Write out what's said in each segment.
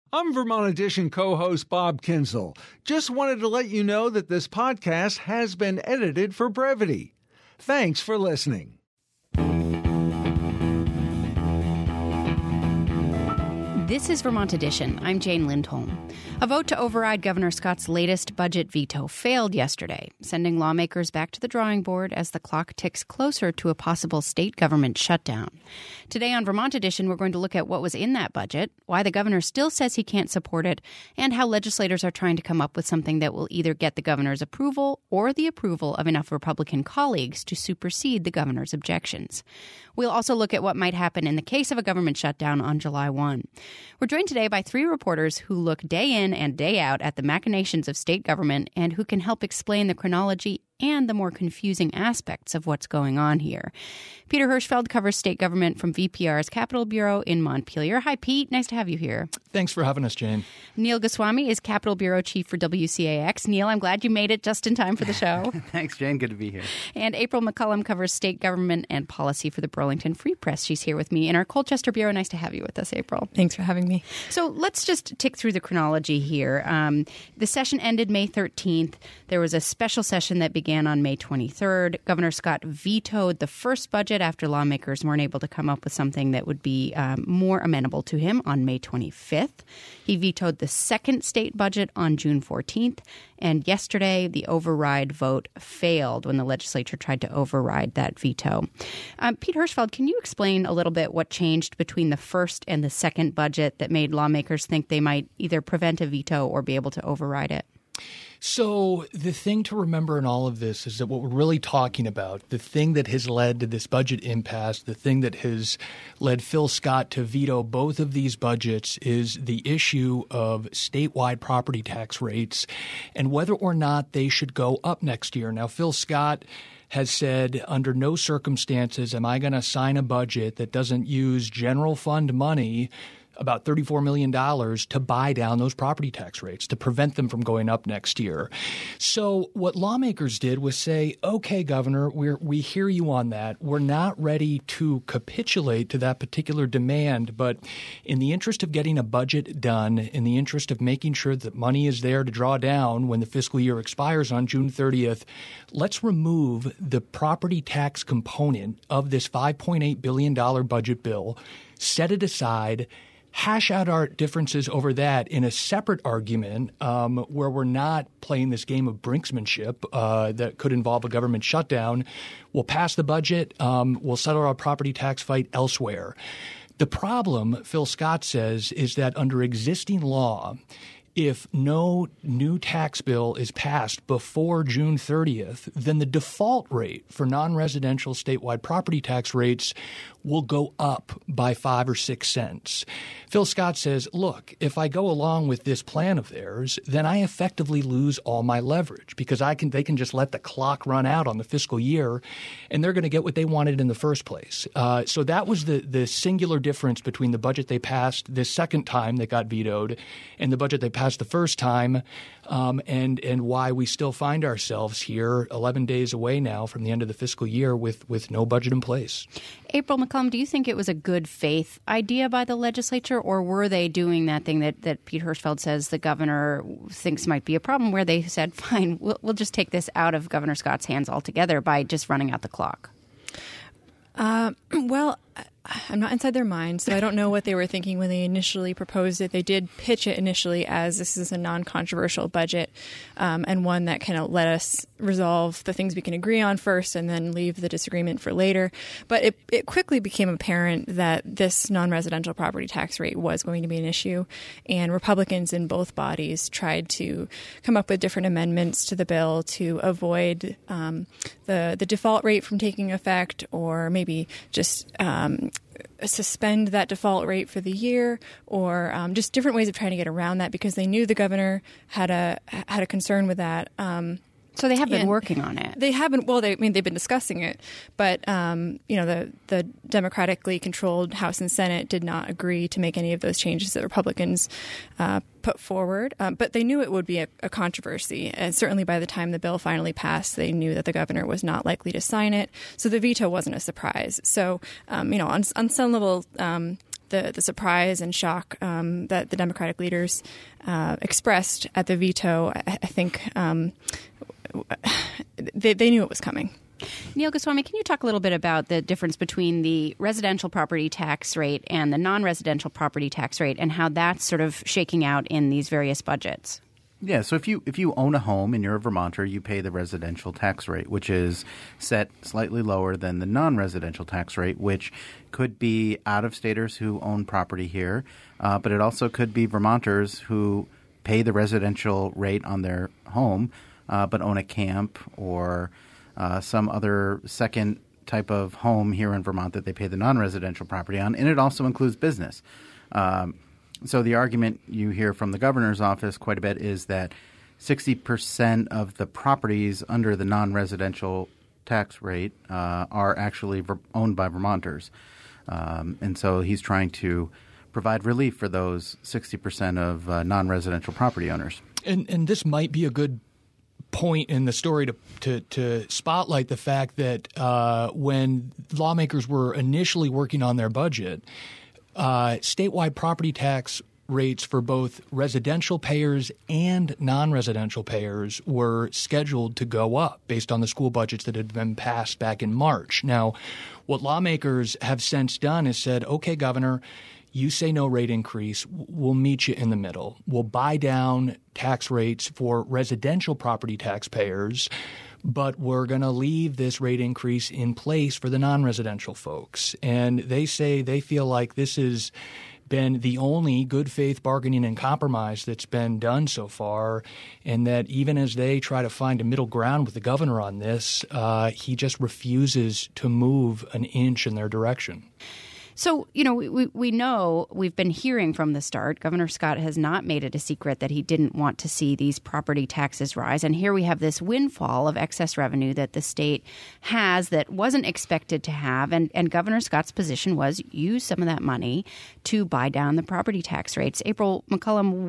I'm Vermont Edition co-host Bob Kinsel. Just wanted to let you know that this podcast has been edited for brevity. Thanks for listening. This is Vermont Edition. I'm Jane Lindholm. A vote to override Governor Scott's latest budget veto failed yesterday, sending lawmakers back to the drawing board as the clock ticks closer to a possible state government shutdown. Today on Vermont Edition, we're going to look at what was in that budget, why the governor still says he can't support it, and how legislators are trying to come up with something that will either get the governor's approval or the approval of enough Republican colleagues to supersede the governor's objections. We'll also look at what might happen in the case of a government shutdown on July 1. We're joined today by three reporters who look day in and day out at the machinations of state government and who can help explain the chronology and the more confusing aspects of what's going on here. Peter Hirschfeld covers state government from VPR's Capitol Bureau in Montpelier. Hi, Pete. Nice to have you here. Thanks for having us, Jane. Neil Goswami is Capitol Bureau Chief for WCAX. Neil, I'm glad you made it just in time for the show. Thanks, Jane. Good to be here. And April McCullum covers state government and policy for the Burlington Free Press. She's here with me in our Colchester Bureau. Nice to have you with us, April. Thanks for having me. So let's just tick through the chronology here. The session ended May 13th. There was a special session that began on May 23rd. Governor Scott vetoed the first budget after lawmakers weren't able to come up with something that would be more amenable to him on May 25th. He vetoed the second state budget on June 14th. And yesterday, the override vote failed when the legislature tried to override that veto. Pete Hirschfeld, can you explain a little bit what changed between the first and the second budget that made lawmakers think they might either prevent a veto or be able to override it? So the thing to remember in all of this is that what we're really talking about, the thing that has led to this budget impasse, the thing that has led Phil Scott to veto both of these budgets is the issue of statewide property tax rates and whether or not they should go up next year. Now, Phil Scott has said under no circumstances am I going to sign a budget that doesn't use general fund money, about $34 million, to buy down those property tax rates, to prevent them from going up next year. So what lawmakers did was say, okay, Governor, we hear you on that. We're not ready to capitulate to that particular demand, but in the interest of getting a budget done, in the interest of making sure that money is there to draw down when the fiscal year expires on June 30th, let's remove the property tax component of this $5.8 billion budget bill, set it aside, hash out our differences over that in a separate argument where we're not playing this game of brinksmanship that could involve a government shutdown. We'll pass the budget. We'll settle our property tax fight elsewhere. The problem, Phil Scott says, is that under existing law, if no new tax bill is passed before June 30th, then the default rate for non-residential statewide property tax rates will go up by 5 or 6 cents. Phil Scott says, look, if I go along with this plan of theirs, then I effectively lose all my leverage because they can just let the clock run out on the fiscal year and they're going to get what they wanted in the first place. So that was the singular difference between the budget they passed this second time that got vetoed and the budget they passed the first time, and why we still find ourselves here 11 days away now from the end of the fiscal year with no budget in place. April McCullum, do you think it was a good faith idea by the legislature, or were they doing that thing that Pete Hirschfeld says the governor thinks might be a problem, where they said, fine, we'll just take this out of Governor Scott's hands altogether by just running out the clock? Well, I'm not inside their mind, so I don't know what they were thinking when they initially proposed it. They did pitch it initially as this is a non-controversial budget and one that kind of let us resolve the things we can agree on first and then leave the disagreement for later. But it quickly became apparent that this non-residential property tax rate was going to be an issue, and Republicans in both bodies tried to come up with different amendments to the bill to avoid the default rate from taking effect, or maybe just suspend that default rate for the year, or just different ways of trying to get around that, because they knew the governor had a concern with that. So they have been working on it. They haven't. Well, they've been discussing it, but the democratically controlled House and Senate did not agree to make any of those changes that Republicans put forward. But they knew it would be a controversy, and certainly by the time the bill finally passed, they knew that the governor was not likely to sign it. So the veto wasn't a surprise. So on some level, the surprise and shock that the Democratic leaders expressed at the veto, I think they knew it was coming. Neil Goswami, can you talk a little bit about the difference between the residential property tax rate and the non-residential property tax rate and how that's sort of shaking out in these various budgets? Yeah, so if you own a home and you're a Vermonter, you pay the residential tax rate, which is set slightly lower than the non-residential tax rate, which could be out-of-staters who own property here, but it also could be Vermonters who pay the residential rate on their home but own a camp or some other second type of home here in Vermont that they pay the non-residential property on, and it also includes business. So the argument you hear from the governor's office quite a bit is that 60% of the properties under the non-residential tax rate are actually owned by Vermonters. And so he's trying to provide relief for those 60% of non-residential property owners. And this might be a good point in the story to spotlight the fact that when lawmakers were initially working on their budget, statewide property tax rates for both residential payers and non-residential payers were scheduled to go up based on the school budgets that had been passed back in March. Now, what lawmakers have since done is said, okay, Governor, you say no rate increase, we'll meet you in the middle. We'll buy down tax rates for residential property taxpayers, but we're going to leave this rate increase in place for the non-residential folks. And they say they feel like this has been the only good faith bargaining and compromise that's been done so far, and that even as they try to find a middle ground with the governor on this, he just refuses to move an inch in their direction. So, you know, we know we've been hearing from the start. Governor Scott has not made it a secret that he didn't want to see these property taxes rise. And here we have this windfall of excess revenue that the state has that wasn't expected to have. And Governor Scott's position was use some of that money to buy down the property tax rates. April McCollum,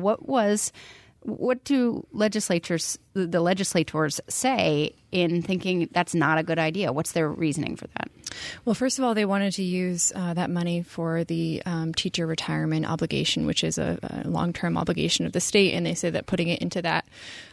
what do the legislators say in thinking that's not a good idea? What's their reasoning for that? Well, first of all, they wanted to use that money for the teacher retirement obligation, which is a long-term obligation of the state. And they say that putting it into that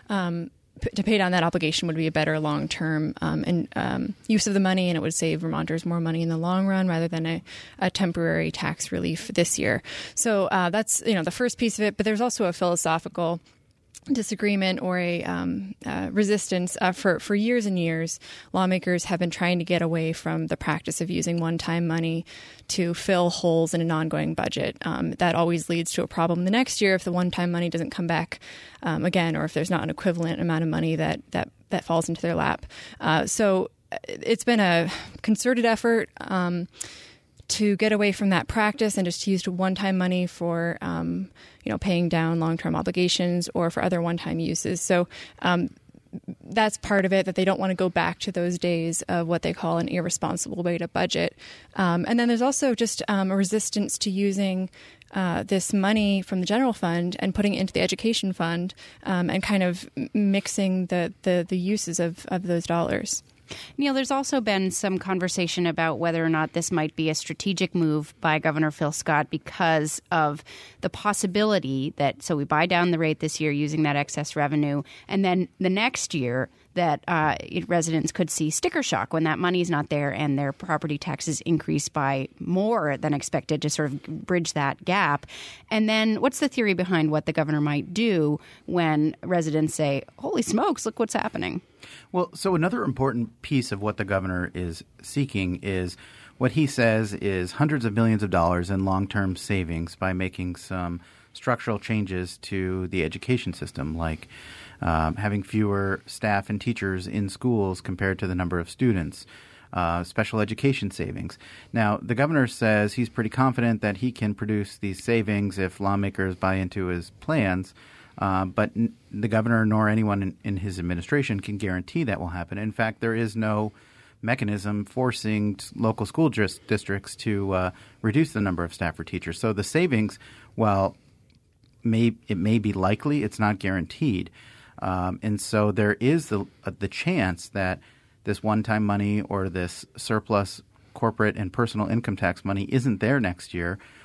to pay down that obligation would be a better long-term use of the money, and it would save Vermonters more money in the long run rather than a temporary tax relief this year. So that's the first piece of it. But there's also a philosophical disagreement or a resistance. For years and years, lawmakers have been trying to get away from the practice of using one-time money to fill holes in an ongoing budget. That always leads to a problem the next year if the one-time money doesn't come back again, or if there's not an equivalent amount of money that falls into their lap. So it's been a concerted effort to get away from that practice and just to use one-time money for, paying down long-term obligations or for other one-time uses. So that's part of it, that they don't want to go back to those days of what they call an irresponsible way to budget. And then there's also just a resistance to using this money from the general fund and putting it into the education fund and kind of mixing the uses of those dollars. Neil, there's also been some conversation about whether or not this might be a strategic move by Governor Phil Scott because of the possibility that, so we buy down the rate this year using that excess revenue, and then the next year that residents could see sticker shock when that money is not there and their property taxes increase by more than expected to sort of bridge that gap. And then what's the theory behind what the governor might do when residents say, holy smokes, look what's happening? Well, so another important piece of what the governor is seeking is what he says is hundreds of millions of dollars in long-term savings by making some structural changes to the education system, like having fewer staff and teachers in schools compared to the number of students, special education savings. Now, the governor says he's pretty confident that he can produce these savings if lawmakers buy into his plans. But the governor nor anyone in his administration can guarantee that will happen. In fact, there is no mechanism forcing local school districts to reduce the number of staff or teachers. So the savings, while it may be likely, it's not guaranteed. And so there is the chance that this one-time money or this surplus corporate and personal income tax money isn't there next year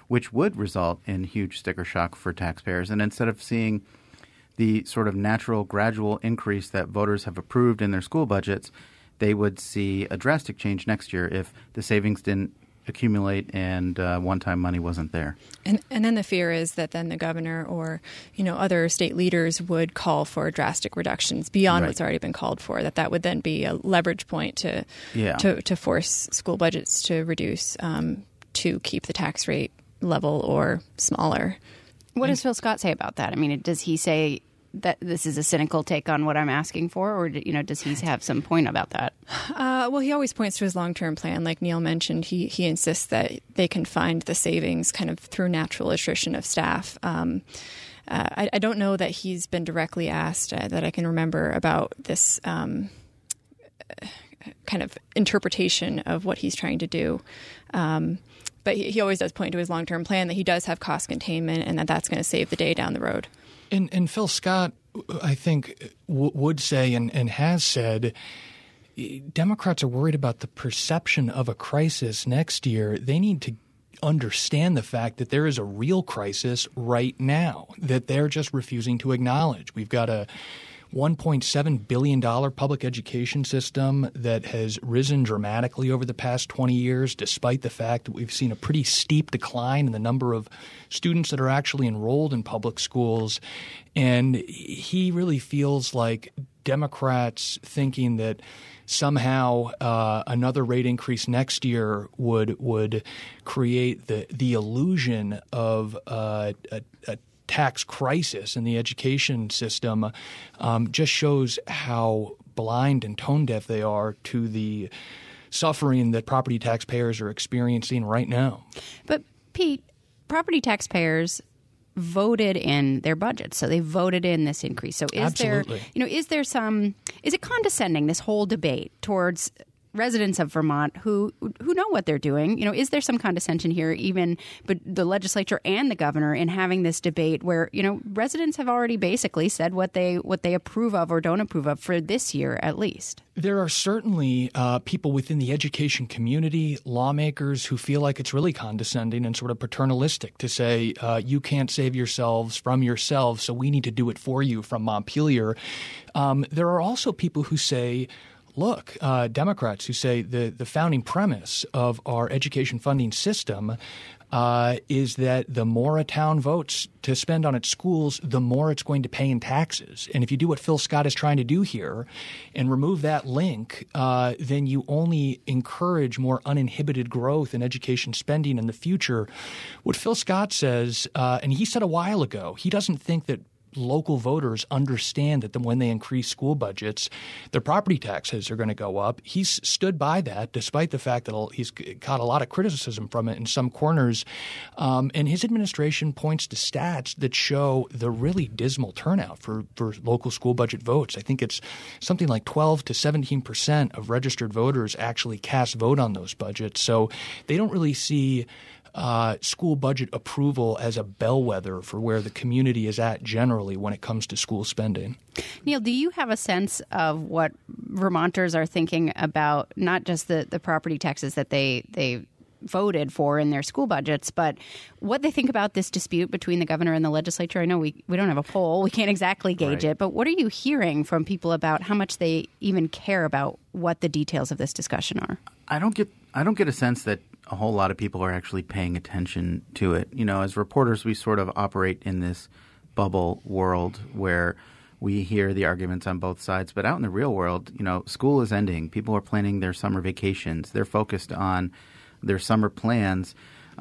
which would result in huge sticker shock for taxpayers. And instead of seeing the sort of natural gradual increase that voters have approved in their school budgets, they would see a drastic change next year if the savings didn't accumulate and one-time money wasn't there. And then the fear is that then the governor or other state leaders would call for drastic reductions beyond what's already been called for. That would then be a leverage point to force school budgets to reduce to keep the tax rate level or smaller. What does Phil Scott say about that? I mean, does he say that this is a cynical take on what I'm asking for, or does he have some point about that? Well, he always points to his long-term plan. Like Neil mentioned, he insists that they can find the savings kind of through natural attrition of staff. I don't know that he's been directly asked that I can remember about this kind of interpretation of what he's trying to do. But he always does point to his long-term plan that he does have cost containment and that's going to save the day down the road. And Phil Scott, I think, would say and has said Democrats are worried about the perception of a crisis next year. They need to understand the fact that there is a real crisis right now that they're just refusing to acknowledge. We've got a $1.7 billion public education system that has risen dramatically over the past 20 years, despite the fact that we've seen a pretty steep decline in the number of students that are actually enrolled in public schools. And he really feels like Democrats thinking that somehow another rate increase next year would create the illusion of a tax crisis in the education system just shows how blind and tone deaf they are to the suffering that property taxpayers are experiencing right now. But Pete, property taxpayers voted in their budget, so they voted in this increase. So is there it condescending, this whole debate towards residents of Vermont who know what they're doing? Is there some condescension here, but the legislature and the governor, in having this debate where residents have already basically said what they approve of or don't approve of for this year at least? There are certainly people within the education community, lawmakers, who feel like it's really condescending and sort of paternalistic to say you can't save yourselves from yourselves, so we need to do it for you from Montpelier. There are also people who say, look, Democrats who say the founding premise of our education funding system is that the more a town votes to spend on its schools, the more it's going to pay in taxes. And if you do what Phil Scott is trying to do here and remove that link, then you only encourage more uninhibited growth in education spending in the future. What Phil Scott says, and he said a while ago, he doesn't think that local voters understand that when they increase school budgets, their property taxes are going to go up. He's stood by that, despite the fact that he's caught a lot of criticism from it in some corners. And his administration points to stats that show the really dismal turnout for local school budget votes. I think it's something like 12 to 17% of registered voters actually cast vote on those budgets. So they don't really see school budget approval as a bellwether for where the community is at generally when it comes to school spending. Neil, do you have a sense of what Vermonters are thinking about not just the property taxes that they voted for in their school budgets, but what they think about this dispute between the governor and the legislature? I know we don't have a poll. We can't exactly gauge it. But what are you hearing from people about how much they even care about what the details of this discussion are? I don't get a sense that a whole lot of people are actually paying attention to it. As reporters, we sort of operate in this bubble world where we hear the arguments on both sides. But out in the real world, school is ending. People are planning their summer vacations. They're focused on their summer plans.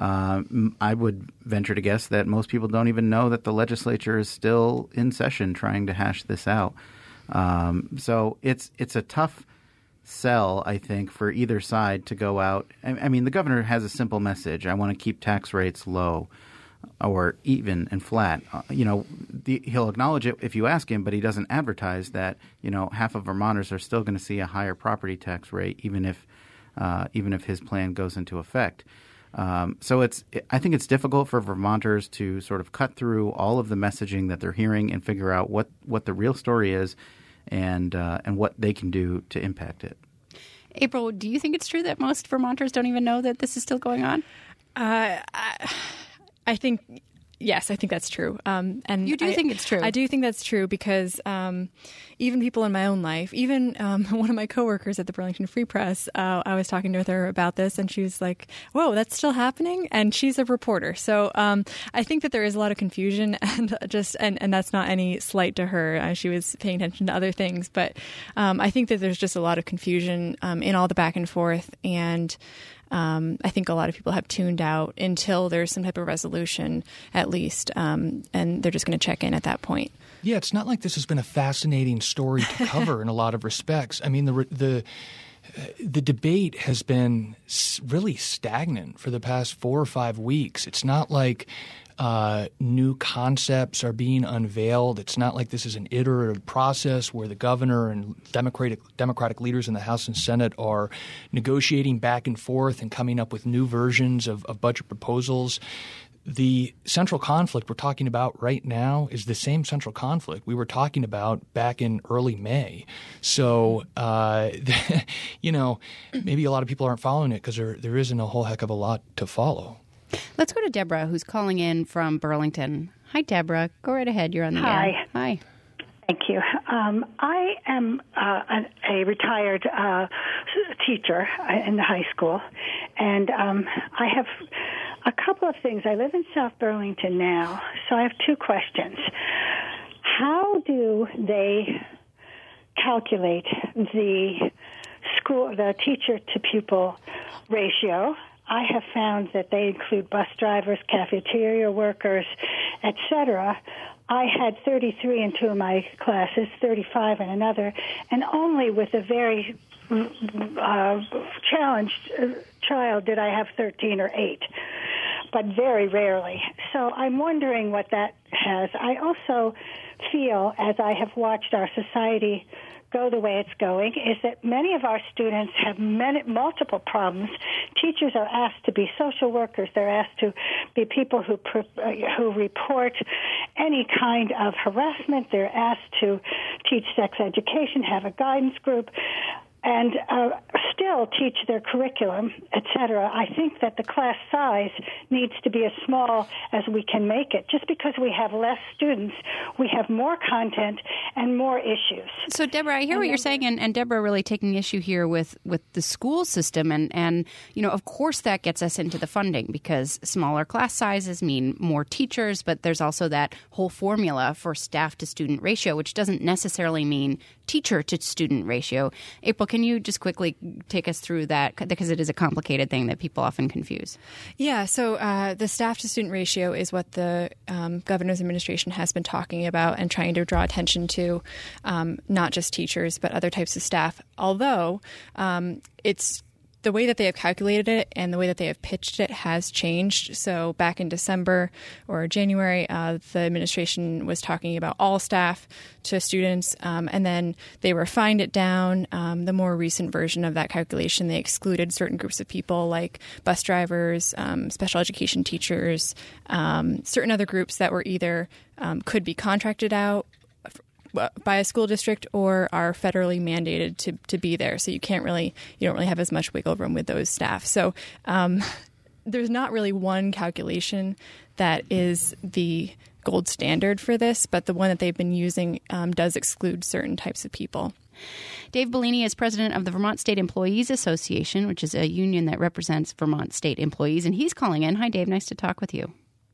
I would venture to guess that most people don't even know that the legislature is still in session trying to hash this out. So it's a tough sell, I think, for either side to go out. I mean, the governor has a simple message. I want to keep tax rates low or even and flat. He'll acknowledge it if you ask him, but he doesn't advertise that, half of Vermonters are still going to see a higher property tax rate, even if his plan goes into effect. So I think it's difficult for Vermonters to sort of cut through all of the messaging that they're hearing and figure out what the real story is and what they can do to impact it. April, do you think it's true that most Vermonters don't even know that this is still going on? Yes, I think that's true. And you do think it's true? I do think that's true because even people in my own life, even one of my coworkers at the Burlington Free Press, I was talking with her about this, and she was like, "Whoa, that's still happening?" And she's a reporter, so I think that there is a lot of confusion, and and that's not any slight to her. She was paying attention to other things, but I think that there's just a lot of confusion in all the back and forth, and I think a lot of people have tuned out until there's some type of resolution, at least, and they're just going to check in at that point. Yeah, it's not like this has been a fascinating story to cover in a lot of respects. I mean, the debate has been really stagnant for the past 4 or 5 weeks. It's not like new concepts are being unveiled. It's not like this is an iterative process where the governor and Democratic leaders in the House and Senate are negotiating back and forth and coming up with new versions of budget proposals. The central conflict we're talking about right now is the same central conflict we were talking about back in early May. So, maybe a lot of people aren't following it because there isn't a whole heck of a lot to follow. Let's go to Deborah, who's calling in from Burlington. Hi, Deborah. Go right ahead. You're on the air. Hi. Thank you. I am a retired teacher in the high school, and I have a couple of things. I live in South Burlington now, so I have 2 questions. How do they calculate the teacher-to-pupil ratio? I have found that they include bus drivers, cafeteria workers, etc. I had 33 in 2 of my classes, 35 in another, and only with a very challenged child did I have 13 or 8, but very rarely. So I'm wondering what that has. I also feel, as I have watched our society go the way it's going, is that many of our students have multiple problems. Teachers are asked to be social workers. They're asked to be people who report any kind of harassment. They're asked to teach sex education, have a guidance group, and still teach their curriculum, etc. I think that the class size needs to be as small as we can make it. Just because we have less students, we have more content and more issues. So, Deborah, I hear what you're saying, and Deborah really taking issue here with the school system. And of course that gets us into the funding because smaller class sizes mean more teachers, but there's also that whole formula for staff-to-student ratio, which doesn't necessarily mean teacher-to-student ratio. April, can you just quickly take us through that? Because it is a complicated thing that people often confuse. Yeah, so the staff-to-student ratio is what the governor's administration has been talking about and trying to draw attention to, not just teachers, but other types of staff. Although it's the way that they have calculated it and the way that they have pitched it has changed. So back in December or January, the administration was talking about all staff to students, and then they refined it down. The more recent version of that calculation, they excluded certain groups of people like bus drivers, special education teachers, certain other groups that were either could be contracted out by a school district or are federally mandated to be there. So you don't really have as much wiggle room with those staff. So there's not really one calculation that is the gold standard for this, but the one that they've been using does exclude certain types of people. Dave Bellini is president of the Vermont State Employees Association, which is a union that represents Vermont state employees, and he's calling in. Hi, Dave. Nice to talk with you.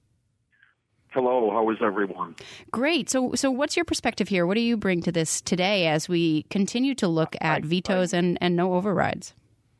Hello, how is everyone? Great. So what's your perspective here? What do you bring to this today as we continue to look at vetoes and no overrides?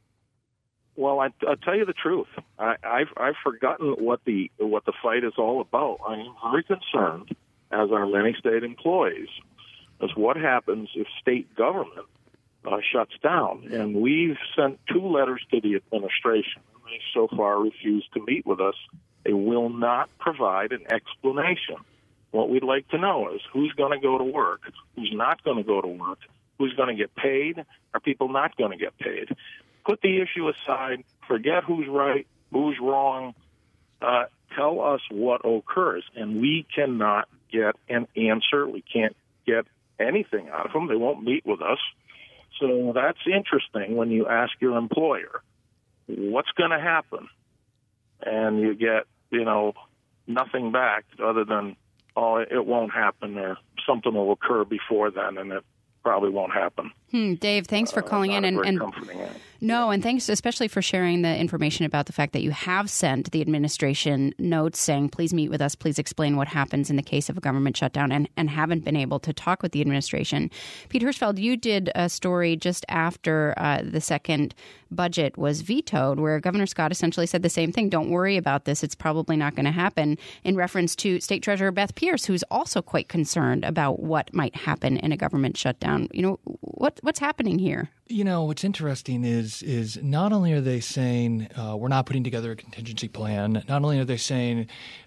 Well, I'll tell you the truth. I've forgotten what the fight is all about. I am very concerned, as are many state employees, as what happens if state government shuts down. And we've sent 2 letters to the administration. They so far refused to meet with us. They will not provide an explanation. What we'd like to know is who's going to go to work, who's not going to go to work, who's going to get paid, are people not going to get paid. Put the issue aside, forget who's right, who's wrong, tell us what occurs. And we cannot get an answer. We can't get anything out of them. They won't meet with us. So that's interesting when you ask your employer, what's going to happen? And you get, nothing back other than, oh, it won't happen, or something will occur before then, and it probably won't happen. Dave, thanks for calling in. And no, and thanks especially for sharing the information about the fact that you have sent the administration notes saying, please meet with us, please explain what happens in the case of a government shutdown, and haven't been able to talk with the administration. Pete Hirschfeld, you did a story just after the second budget was vetoed where Governor Scott essentially said the same thing. Don't worry about this. It's probably not going to happen, in reference to State Treasurer Beth Pierce, who's also quite concerned about what might happen in a government shutdown. You know, what's happening here? You know, what's interesting is not only are they saying we're not putting together a contingency plan, not only are they saying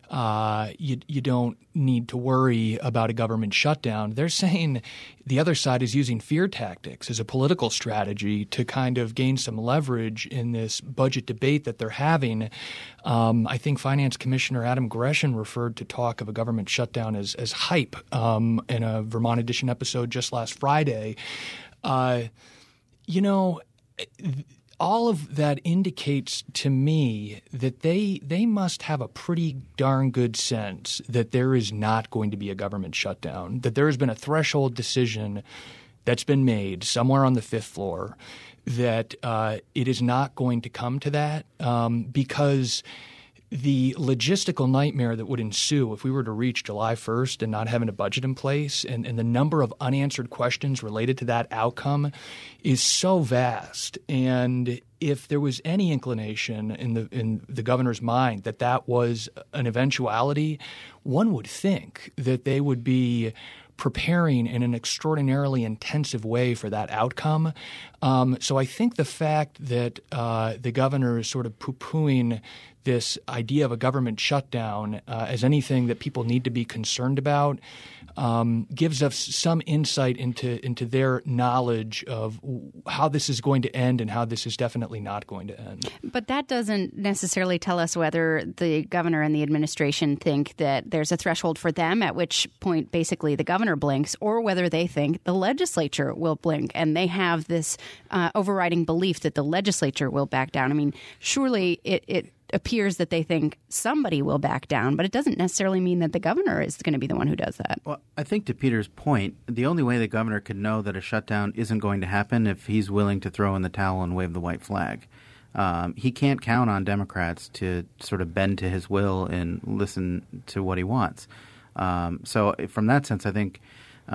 you don't need to worry about a government shutdown, they're saying the other side is using fear tactics as a political strategy to kind of gain some leverage in this budget debate that they're having. I think Finance Commissioner Adam Gresham referred to talk of a government shutdown as hype in a Vermont Edition episode just last Friday. You know, all of that indicates to me that they must have a pretty darn good sense that there is not going to be a government shutdown, that there has been a threshold decision that's been made somewhere on the fifth floor, that it is not going to come to that because the logistical nightmare that would ensue if we were to reach July 1st and not having a budget in place, and the number of unanswered questions related to that outcome is so vast. And if there was any inclination in the governor's mind that that was an eventuality, one would think that they would be preparing in an extraordinarily intensive way for that outcome. So I think the fact that the governor is sort of poo-pooing this idea of a government shutdown as anything that people need to be concerned about gives us some insight into their knowledge of how this is going to end and how this is definitely not going to end. But that doesn't necessarily tell us whether the governor and the administration think that there's a threshold for them, at which point basically the governor blinks, or whether they think the legislature will blink and they have this overriding belief that the legislature will back down. I mean, surely it appears that they think somebody will back down, but it doesn't necessarily mean that the governor is going to be the one who does that. Well, I think to Peter's point, the only way the governor could know that a shutdown isn't going to happen if he's willing to throw in the towel and wave the white flag. He can't count on Democrats to sort of bend to his will and listen to what he wants. So from that sense, I think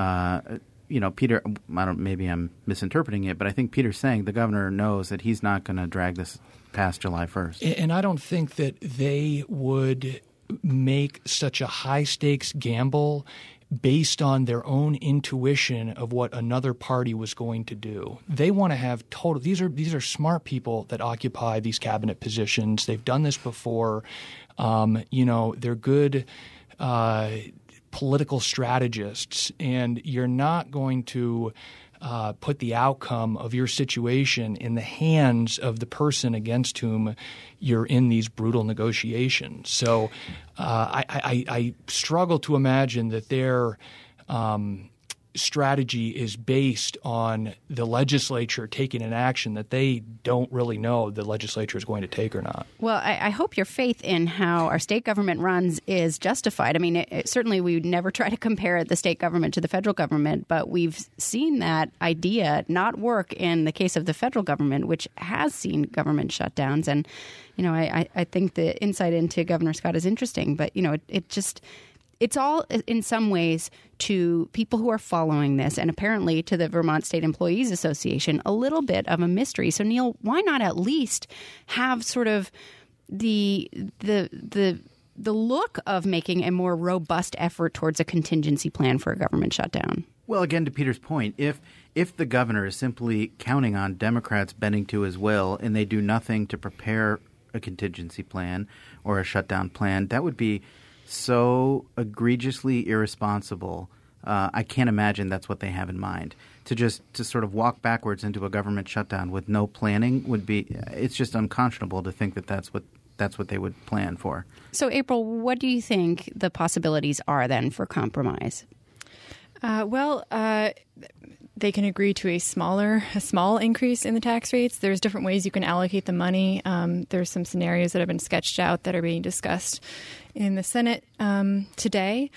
Peter, maybe I'm misinterpreting it, but I think Peter's saying the governor knows that he's not going to drag this past July 1st. And I don't think that they would make such a high-stakes gamble based on their own intuition of what another party was going to do. They want to have these are smart people that occupy these cabinet positions. They've done this before. They're good political strategists, and you're not going to put the outcome of your situation in the hands of the person against whom you're in these brutal negotiations. So I struggle to imagine that their strategy is based on the legislature taking an action that they don't really know the legislature is going to take or not. Well, I hope your faith in how our state government runs is justified. I mean, certainly we would never try to compare the state government to the federal government, but we've seen that idea not work in the case of the federal government, which has seen government shutdowns. And, I think the insight into Governor Scott is interesting, but, it's all in some ways to people who are following this, and apparently to the Vermont State Employees Association, a little bit of a mystery. So, Neil, why not at least have sort of the look of making a more robust effort towards a contingency plan for a government shutdown? Well, again, to Peter's point, if the governor is simply counting on Democrats bending to his will and they do nothing to prepare a contingency plan or a shutdown plan, that would be so egregiously irresponsible. I can't imagine that's what they have in mind. To sort of walk backwards into a government shutdown with no planning it's just unconscionable to think that that's what they would plan for. So, April, what do you think the possibilities are then for compromise? they can agree to a small increase in the tax rates. There's different ways you can allocate the money. There's some scenarios that have been sketched out that are being discussed in the Senate today.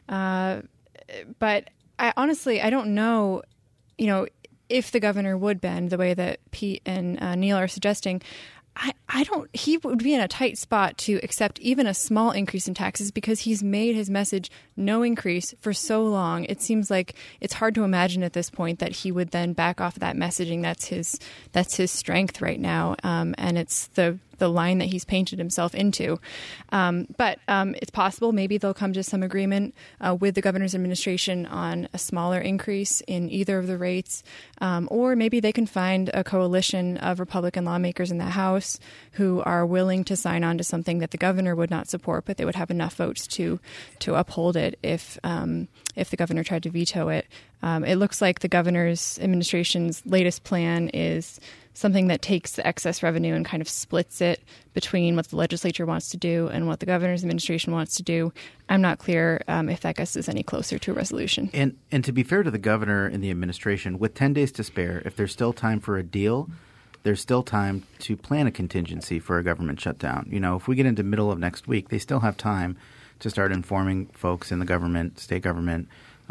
But I don't know, if the governor would bend the way that Pete and Neil are suggesting. He would be in a tight spot to accept even a small increase in taxes because he's made his message no increase for so long. It seems like it's hard to imagine at this point that he would then back off of that messaging. That's his strength right now. And it's the line that he's painted himself into. But it's possible maybe they'll come to some agreement with the governor's administration on a smaller increase in either of the rates. Or maybe they can find a coalition of Republican lawmakers in the House who are willing to sign on to something that the governor would not support, but they would have enough votes to uphold it if the governor tried to veto it. It looks like the governor's administration's latest plan is something that takes the excess revenue and kind of splits it between what the legislature wants to do and what the governor's administration wants to do. I'm not clear if that gets us any closer to a resolution. And to be fair to the governor and the administration, with 10 days to spare, if there's still time for a deal, there's still time to plan a contingency for a government shutdown. If we get into middle of next week, they still have time to start informing folks in the government, state government,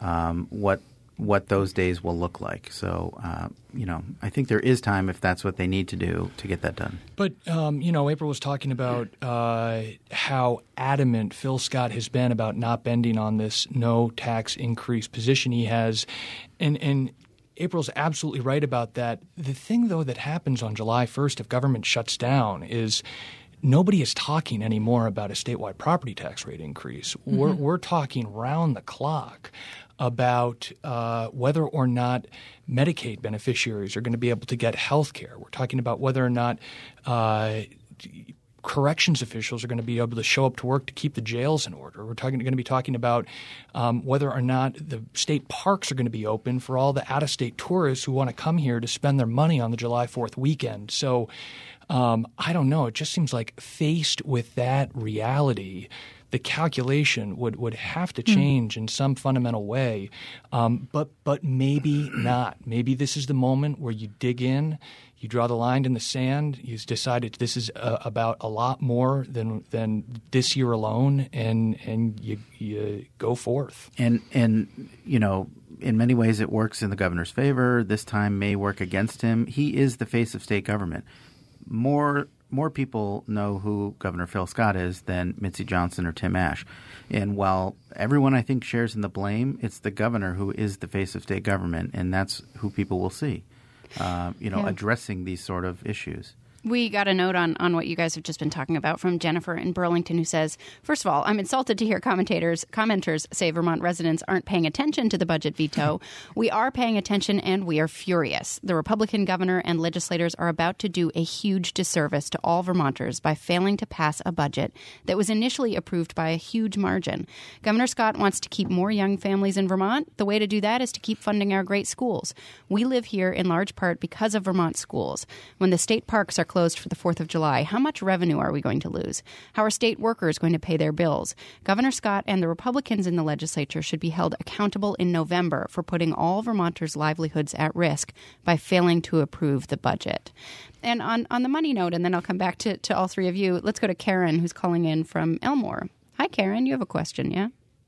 what those days will look like. So, I think there is time if that's what they need to do to get that done. But, April was talking about how adamant Phil Scott has been about not bending on this no tax increase position he has. And April's absolutely right about that. The thing, though, that happens on July 1st if government shuts down is nobody is talking anymore about a statewide property tax rate increase. Mm-hmm. We're talking round the clock about whether or not Medicaid beneficiaries are going to be able to get health care. We're talking about whether or not corrections officials are going to be able to show up to work to keep the jails in order. We're going to be talking about whether or not the state parks are going to be open for all the out-of-state tourists who want to come here to spend their money on the July 4th weekend. So I don't know. It just seems like faced with that reality, the calculation would have to change in some fundamental way, but maybe not. Maybe this is the moment where you dig in, you draw the line in the sand, you decided this is about a lot more than this year alone, and you go forth. And in many ways it works in the governor's favor. This time may work against him. He is the face of state government. More people know who Governor Phil Scott is than Mitzi Johnson or Tim Ashe. And while everyone, I think, shares in the blame, it's the governor who is the face of state government, and that's who people will see, addressing these sort of issues. We got a note on what you guys have just been talking about from Jennifer in Burlington, who says, first of all, I'm insulted to hear commenters say Vermont residents aren't paying attention to the budget veto. We are paying attention and we are furious. The Republican governor and legislators are about to do a huge disservice to all Vermonters by failing to pass a budget that was initially approved by a huge margin. Governor Scott wants to keep more young families in Vermont. The way to do that is to keep funding our great schools. We live here in large part because of Vermont schools. When the state parks are closed for the 4th of July, how much revenue are we going to lose? How are state workers going to pay their bills? Governor Scott and the Republicans in the legislature should be held accountable in November for putting all Vermonters' livelihoods at risk by failing to approve the budget. And on the money note, and then I'll come back to all three of you, let's go to Karen, who's calling in from Elmore. Hi, Karen. You have a question, yeah?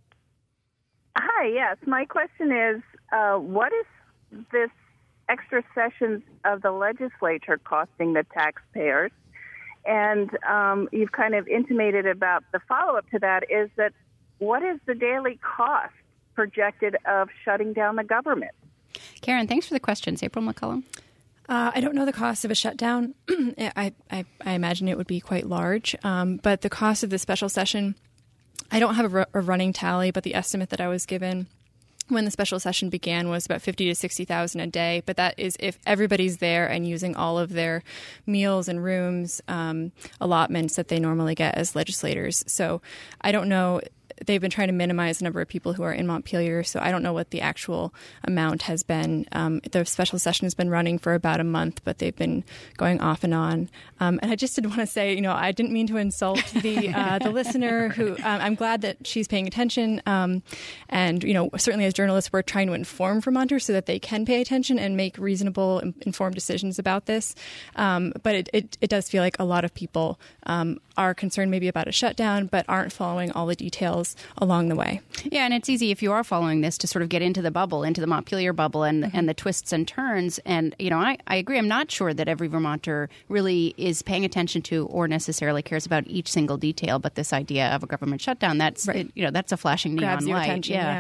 Hi, yes. My question is, what is this extra sessions of the legislature costing the taxpayers? And you've kind of intimated about the follow-up to that is that what is the daily cost projected of shutting down the government? Karen, thanks for the questions. April McCullum? I don't know the cost of a shutdown. I imagine it would be quite large. But the cost of the special session, I don't have a running tally, but the estimate that I was given when the special session began was about $50,000 to $60,000 a day, but that is if everybody's there and using all of their meals and rooms allotments that they normally get as legislators. So I don't know they've been trying to minimize the number of people who are in Montpelier. So I don't know what the actual amount has been. The special session has been running for about a month, but they've been going off and on. And I just did want to say, I didn't mean to insult the listener who I'm glad that she's paying attention. And, certainly as journalists, we're trying to inform Vermonters so that they can pay attention and make reasonable, informed decisions about this. But it does feel like a lot of people are concerned maybe about a shutdown, but aren't following all the details along the way. Yeah, and it's easy if you are following this to sort of get into the bubble, into the Montpelier bubble and the twists and turns. And, I agree. I'm not sure that every Vermonter really is paying attention to or necessarily cares about each single detail. But this idea of a government shutdown, that's, right. That's a flashing neon Grabs your light. attention, yeah.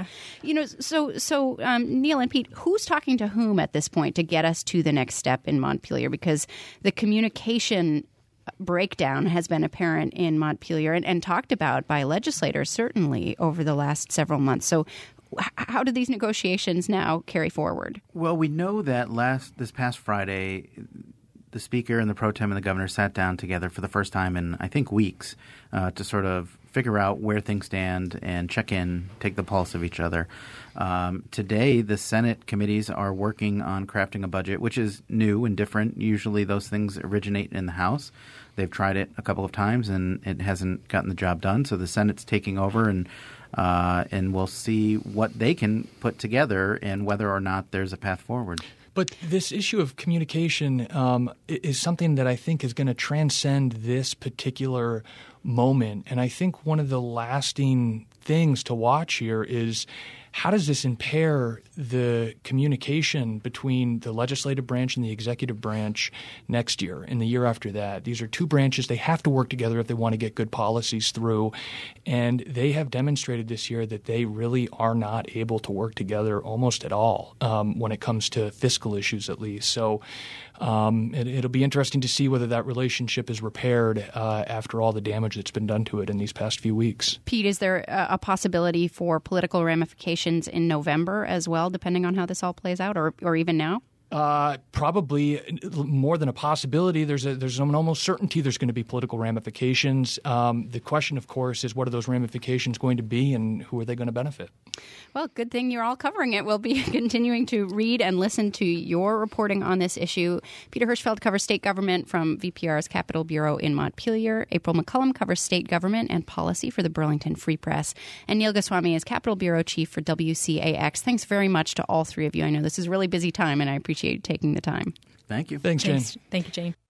So Neil and Pete, who's talking to whom at this point to get us to the next step in Montpelier? Because the communication breakdown has been apparent in Montpelier and talked about by legislators certainly over the last several months. So how do these negotiations now carry forward? Well, we know that this past Friday, the Speaker and the Pro Tem and the Governor sat down together for the first time in, I think, weeks to sort of figure out where things stand and check in, take the pulse of each other. Today, the Senate committees are working on crafting a budget, which is new and different. Usually those things originate in the House. They've tried it a couple of times, and it hasn't gotten the job done. So the Senate's taking over, and we'll see what they can put together and whether or not there's a path forward. But this issue of communication is something that I think is going to transcend this particular moment. And I think one of the lasting things to watch here is how does this impair the communication between the legislative branch and the executive branch next year and the year after that? These are two branches. They have to work together if they want to get good policies through. And they have demonstrated this year that they really are not able to work together almost at all when it comes to fiscal issues, at least. So it'll be interesting to see whether that relationship is repaired after all the damage that's been done to it in these past few weeks. Pete, is there a possibility for political ramifications in November as well, depending on how this all plays out, or even now? Probably more than a possibility. There's an almost certainty there's going to be political ramifications. The question, of course, is what are those ramifications going to be and who are they going to benefit? Well, good thing you're all covering it. We'll be continuing to read and listen to your reporting on this issue. Peter Hirschfeld covers state government from VPR's Capitol Bureau in Montpelier. April McCullum covers state government and policy for the Burlington Free Press. And Neil Goswami is Capitol Bureau Chief for WCAX. Thanks very much to all three of you. I know this is a really busy time, and I appreciate you taking the time. Thank you. Thanks, Jane. Thank you, Jane.